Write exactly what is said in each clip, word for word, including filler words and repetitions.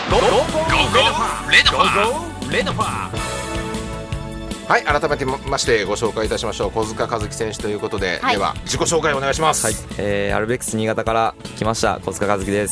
ゴーゴーレッドファーレッドファー。はい、改めてましてご紹介いたしましょう。小塚和樹選手ということで、はい、では自己紹介お願いします。 はい、えー、アルベックス新潟から来ました小塚和樹です。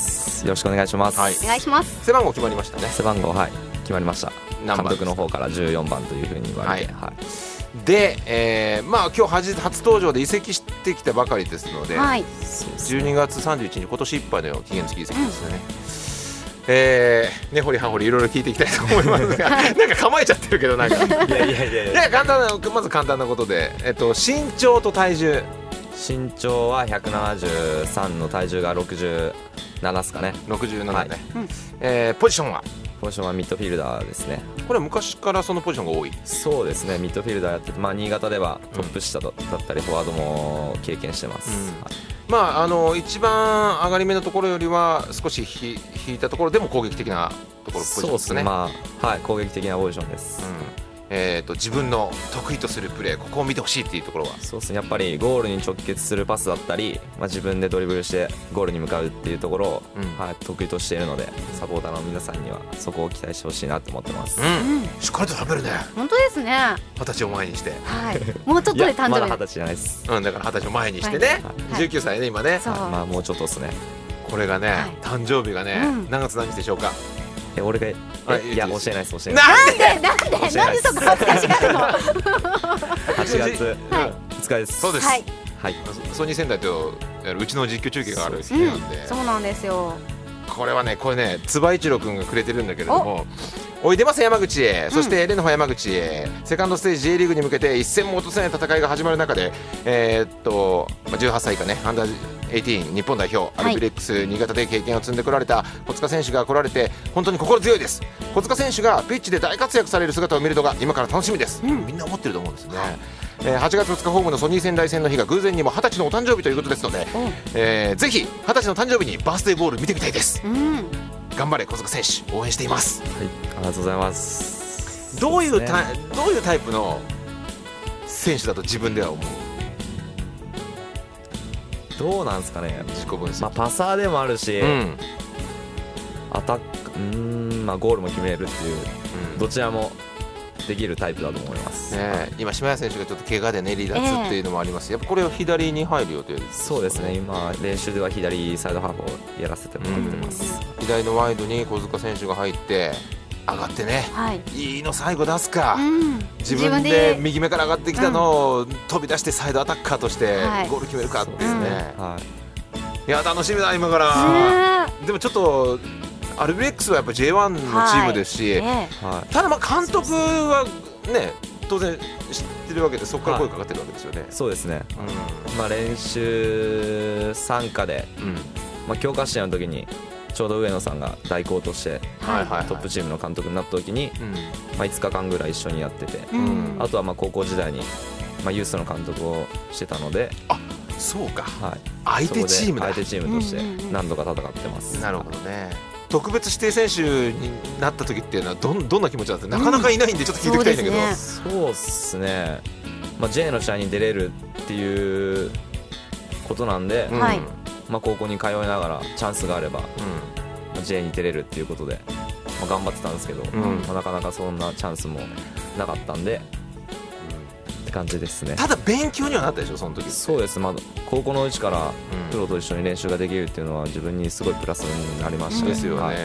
よろしくお願いします。 はい、お願いします。 背番号決まりましたね。 背番号、はい、決まりました。監督の方からじゅうよんばんというふうに言われて、はいはい、 で、えー、まあ今日初、初登場で移籍してきたばかりですので、はい、じゅうにがつさんじゅういちにち今年いっぱいの期限付き移籍ですよね。うんえー、根掘り葉掘りいろいろ聞いていきたいと思いますがなんか構えちゃってるけどなんかいやいやいやいや簡単なまず簡単なことで、えっと、身長と体重。 身長はひゃくななじゅうさんの体重がろくじゅうななですかね。 ろくじゅうななね、はいえー、ポジションはポジションはミッドフィルダーですね。 これは昔からそのポジションが多い。 そうですね、ミッドフィルダーやってて、まあ、新潟ではトップ下だったりフォワードも経験してます、うんはいまあ、あの一番上がり目のところよりは少しひ引いたところでも攻撃的なところポジションですね。 そうですね、まあはい、攻撃的なポジションです、 うんえー、と自分の得意とするプレーここを見てほしいっていうところは。 そうですね、やっぱりゴールに直結するパスだったり、まあ、自分でドリブルしてゴールに向かうっていうところを、うんはい、得意としているのでサポーターの皆さんにはそこを期待してほしいなと思ってます、 うん、しっかりと食べるね。 本当ですね。 二十歳を前にして、 はい、もうちょっとで誕生日。 まだ二十歳じゃないです、 うん、だから二十歳を前にしてね、はい、じゅうきゅうさいね今ね、 はいまあ、もうちょっとですね。 これがね、はい、誕生日がね、うん、何月何日でしょうか。 え俺がえいや教えないです教えないなんでなんでなんでそこ恥ずかしがるの。はちがつふつかです。 そうです、 はいはい、ソニー仙台とうちの実況中継がある日なんで、 うん、そうなんですよ。 これはねこれねつば一郎くんがくれてるんだけれども、おいでます山口へ、そしてレノファ山口へ、セカンドステージ J リーグに向けて一戦も落とせない戦いが始まる中で、えー、っとじゅうはっさい以下ねアンダーじゅうはち日本代表、はい、アルビレックス新潟で経験を積んでこられた小塚選手が来られて本当に心強いです。小塚選手がピッチで大活躍される姿を見るのが今から楽しみです、うん、みんな思ってると思うんですね、はいえー、はちがつふつかホームのソニー仙台戦の日が偶然にもはたちのお誕生日ということですので、えー、ぜひはたちの誕生日にバースデーボール見てみたいです、うん、頑張れ小塚選手応援しています。 はい、ありがとうございます。 どういうタイ、どういうタイプの選手だと自分では思う。 どうなんですかね、 自己分析、 まあ、パサーでもあるし、うん、アタックうーん、まあ、ゴールも決めれるっていう、うん、どちらもできるタイプだと思います、 ね、今島谷選手がちょっと怪我でね離脱っていうのもあります、えー、やっぱこれを左に入る予定です、ね、 そうですね、今練習では左サイドハーフをやらせてもらってます、 うん、左のワイドに小塚選手が入って上がってね、はい、いいの最後出すか、うん、自分で右目から上がってきたのを飛び出してサイドアタッカーとしてゴール決めるかっていうね、はい、いや楽しみだ今から、ね、でもちょっとアルビレックスはやっぱ ジェイワン のチームですし、はいね、ただまあ監督はね当然知ってるわけでそこから声かかってるわけですよね、はい、 そうですね、うんまあ、練習参加で、うんまあ、強化試合の時にちょうど上野さんが代行として、はいはいはい、トップチームの監督になった時に、うんまあ、いつかかんぐらい一緒にやってて、うん、あとはまあ高校時代に、まあ、ユースの監督をしてたので、 あそうか、はい、相手チームだ相手チームとして何度か戦ってます、うんうんうん、 なるほどね。特別指定選手になった時っていうのは ど, どんな気持ちなんですか。なかなかいないんでちょっと聞いておきたいんだけど、うん、 そうですね、まあ、J の試合に出れるっていうことなんで、うんまあ、高校に通いながらチャンスがあれば、うんまあ、J に出れるっていうことで、まあ、頑張ってたんですけど、うんまあ、なかなかそんなチャンスもなかったんで、うん、って感じですね。 ただ勉強にはなったでしょその時って。 そうです、まあ、高校のうちからプロと一緒に練習ができるっていうのは自分にすごいプラスになりましたね、 ですよね、はい、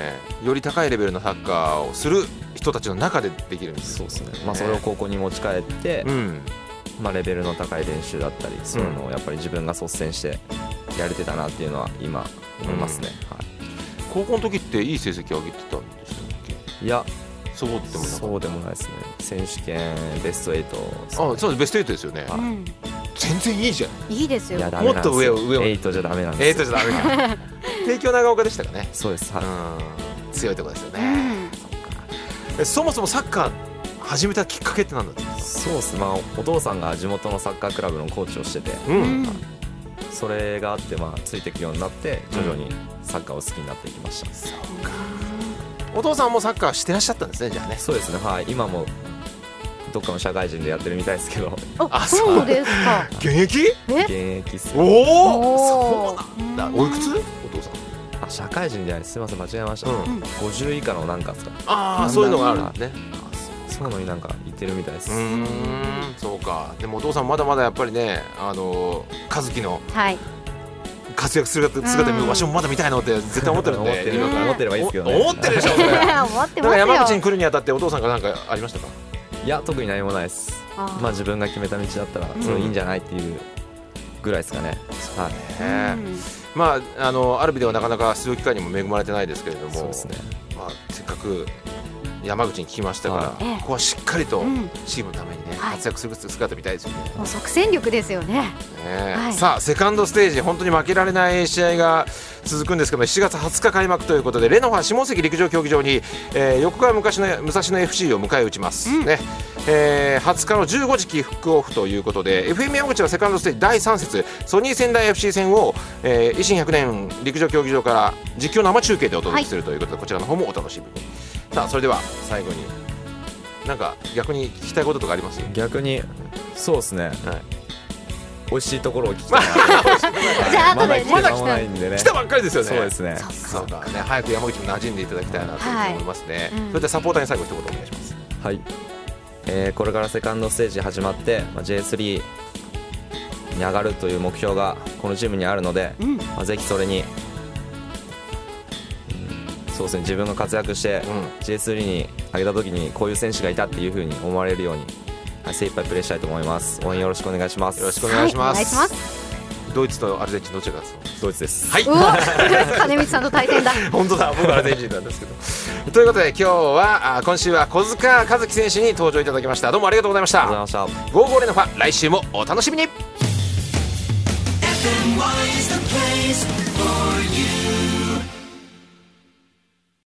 より高いレベルのサッカーをする人たちの中でできるんですよね。 そうですね、まあ、それを高校に持ち帰って、うんまあ、レベルの高い練習だったりそういうのをやっぱり自分が率先してやれてたなっていうのは今思いますね、うんはい、 高校の時っていい成績を上げてたんでしたっけ。 いやそうでもないそうでもないですね。選手権ベストはち、ね、 あそうベストはちですよね、うん、全然いいじゃん。 いいですよ。 いやもっと上を上をはちじゃダメなんですよ。 はちじゃダメか帝京長岡でしたかね。 そうです、はい、 うん強いところですよね、うん、そっか。えそもそもサッカー始めたきっかけって何だったんですか。 そうです、まあ、お父さんが地元のサッカークラブのコーチをしてて、うん、それがあって、まあ、ついていくようになって徐々にサッカーを好きになっていきました、うん、 そうか。お父さんもサッカーしてらっしゃったんですね。じゃあね。 そうですね、はい、今もどっかの社会人でやってるみたいですけど。 あ、そうですか。 現役？ 現役っす。 おお、そうなんだ。おいくつ？お父さん。 あ、 社会人じゃない、すみません間違えました、 うん、 ごじゅう以下のなんかですか。 ああ、そういうのがあるんですね。 そういうのになんか言ってるみたいです。 うーん、そうか。でもお父さんまだまだやっぱりね、あの和樹の活躍する姿見、わしもまだ見たいのって絶対思ってるんで思ってる思ってればいいですけどね。 思ってるでしょそれ。 思ってますよ。 だから山口に来るにあたってお父さんが何かありましたか？ いや特に何もないです。まあ自分が決めた道だったらそれいいんじゃないっていうぐらいですかね。はい。 まああのアルビではなかなか出場機会にも恵まれてないですけれども、 そうですね。 まあせっかく山口に聞きましたから、はい、ここはしっかりとチームのためにね、うん、活躍する姿見たいですよね。 もう即戦力ですよね。 ね、はい、さあセカンドステージ本当に負けられない試合が続くんですけども、しちがつはつか開幕ということでレノファ下関陸上競技場に、えー、横川昔の武蔵野 エフシー を迎え撃ちます、うんねえー、はつかのじゅうごじキックオフということで エフエム 山口はセカンドステージだいさん節ソニー仙台 エフシー 戦を、えー、維新ひゃくねん陸上競技場から実況生中継でお届けするということで、はい、こちらの方もお楽しみに。さあそれでは最後になんか逆に聞きたいこととかあります？ 逆にそうですね、はい、美味しいところを聞きたいな。 じゃあ後でまだ来ないんでね、 来たばっかりですよね。 そうですね。 そうかね、早く山口も馴染んでいただきたいなと思いますね、はいうん、それではサポーターに最後一言お願いします。 はい、えー、これからセカンドステージ始まって、まあ、ジェイスリー に上がるという目標がこのチームにあるので、うんまあ、ぜひそれにそうですね、自分が活躍して、うん、ジェイスリー に上げた時にこういう選手がいたっていう風に思われるように、はい、精一杯プレーしたいと思います。応援よろしくお願いします。 よろしくお願いします、はい、お願いします。ドイツとアルゼンチンどちらが勝つの？ ドイツです。 はい。 金光さんと対戦だ。 本当だ、僕はアルゼンチンなんですけど。ということで今日は今週は小塚和樹選手に登場いただきました。どうもありがとうございました。 ありがとうございました。 ゴーゴーレノファ来週もお楽しみに。